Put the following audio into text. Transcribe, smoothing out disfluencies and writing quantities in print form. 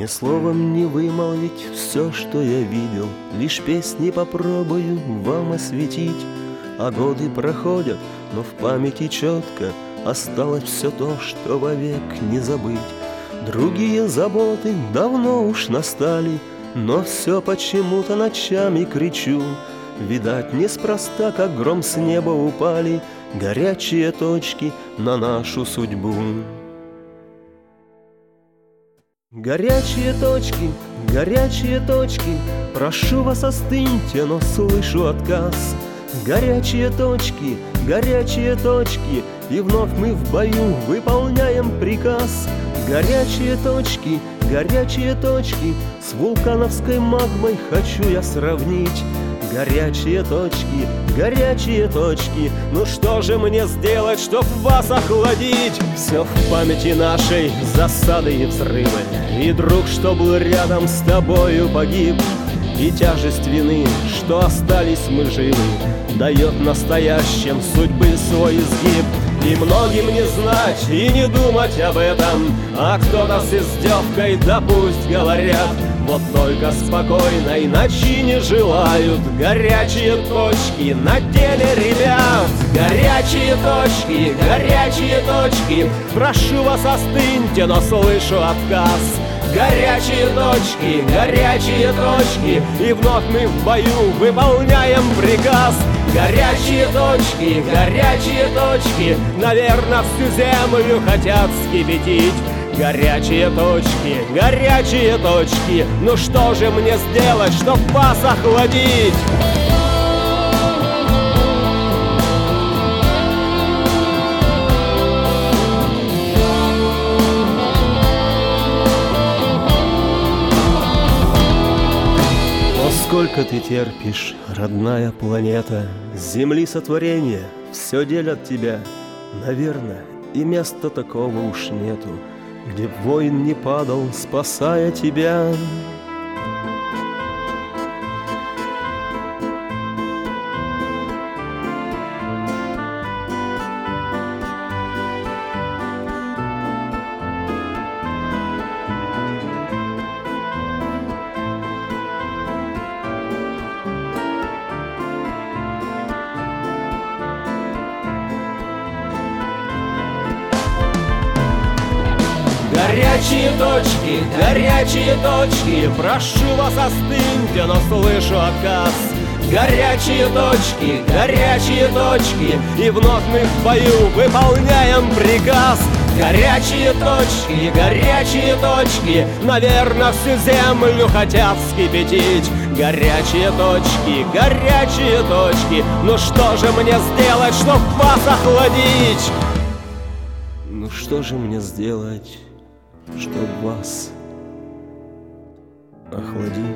Ни словом не вымолвить все, что я видел, лишь песни попробую вам осветить. А годы проходят, но в памяти четко осталось все то, что вовек не забыть. Другие заботы давно уж настали, но все почему-то ночами кричу. Видать, неспроста, как гром с неба упали горячие точки на нашу судьбу. Горячие точки, прошу вас, остыньте, но слышу отказ. Горячие точки, и вновь мы в бою выполняем приказ. Горячие точки, с вулкановской магмой хочу я сравнить. Горячие точки, ну что же мне сделать, чтоб вас охладить? Все в памяти нашей засады и взрывы, и друг, что был рядом с тобою, погиб. И тяжесть вины, что остались мы живы, дает настоящим судьбы свой изгиб. И многим не знать и не думать об этом, а кто-то с издевкой, да пусть говорят. Вот только спокойной ночи не желают горячие точки на теле ребят. Горячие точки, прошу вас, остыньте, но слышу отказ. Горячие точки, и вновь мы в бою выполняем приказ. Горячие точки, наверное, всю землю хотят вскипятить. Горячие точки, ну что же мне сделать, чтоб вас охладить? Сколько ты терпишь, родная планета, Земли сотворения все делят тебя. Наверное, и места такого уж нету, где воин не падал, спасая тебя. Горячие точки, прошу вас, остыньте, но слышу отказ. Горячие точки, и вновь мы в бою выполняем приказ. Горячие точки, наверное, всю землю хотят вскипятить. Горячие точки, ну что же мне сделать, чтоб вас охладить? Ну что же мне сделать, чтоб вас охладить?